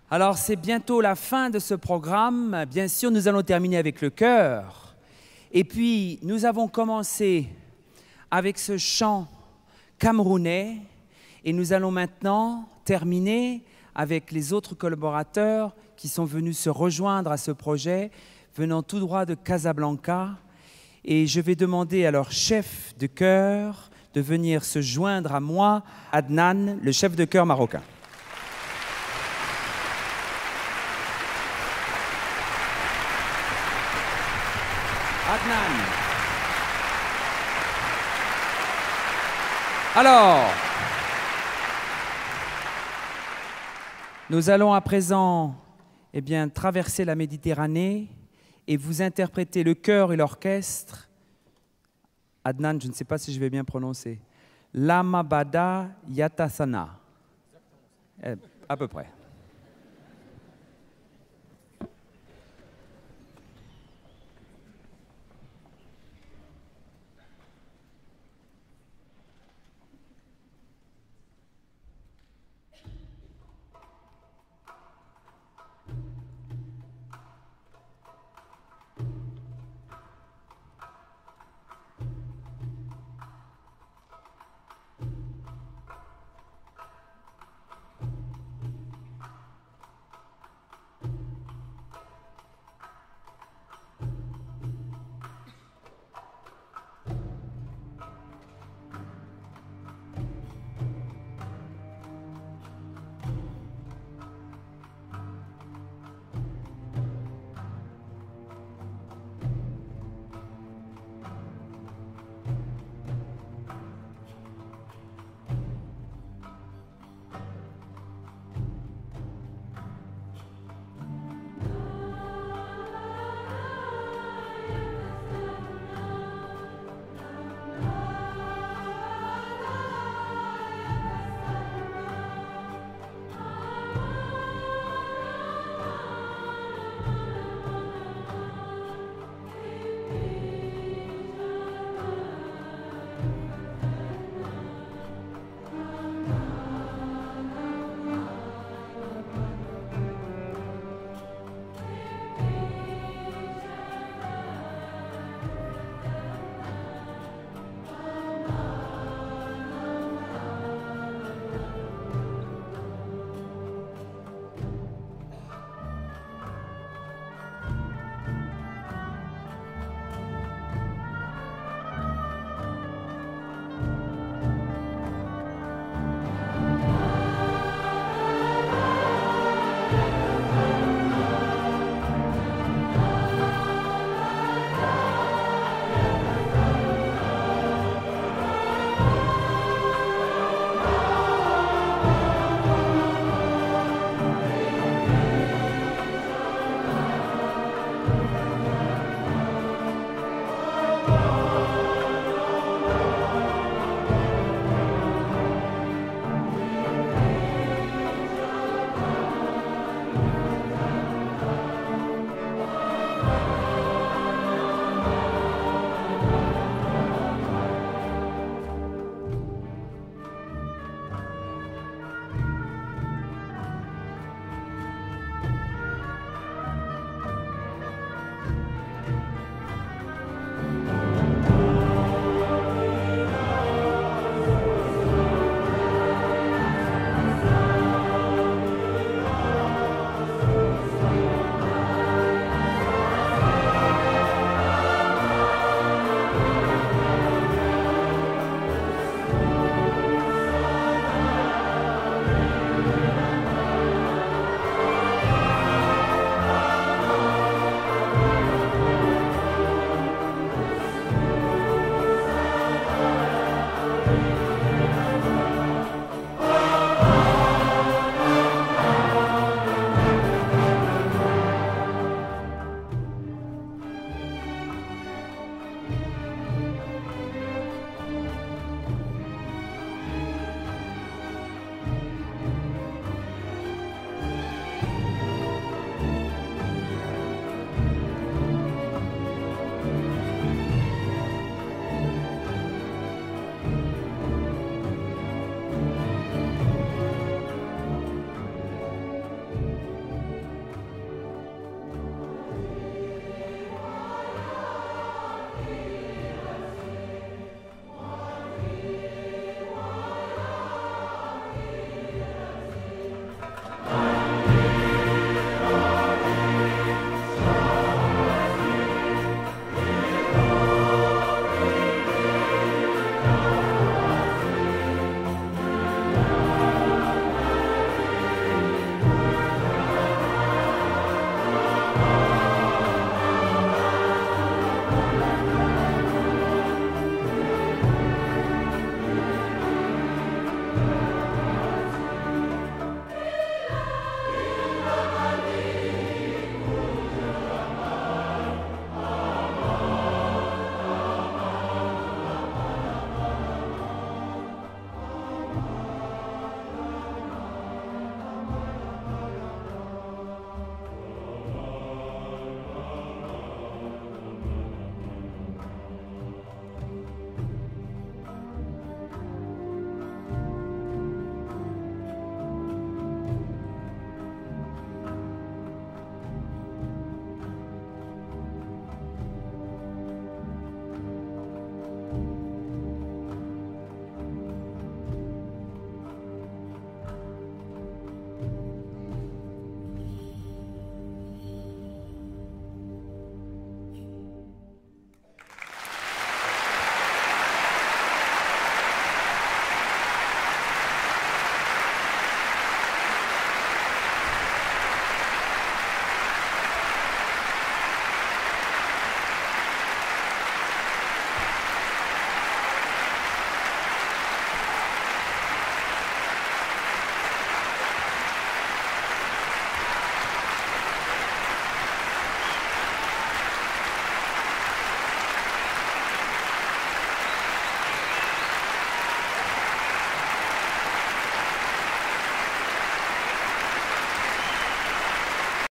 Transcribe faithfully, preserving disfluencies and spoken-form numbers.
Alors, c'est bientôt la fin de ce programme. Bien sûr, nous allons terminer avec le chœur. Et puis, nous avons commencé avec ce chant camerounais. Et nous allons maintenant terminer avec les autres collaborateurs qui sont venus se rejoindre à ce projet, venant tout droit de Casablanca. Et je vais demander à leur chef de chœur de venir se joindre à moi, Adnan, le chef de chœur marocain. Adnan. Alors, nous allons à présent eh bien, traverser la Méditerranée et vous interpréter le chœur et l'orchestre. Adnan, je ne sais pas si je vais bien prononcer. Lama Bada Yatasana. Eh, à peu près.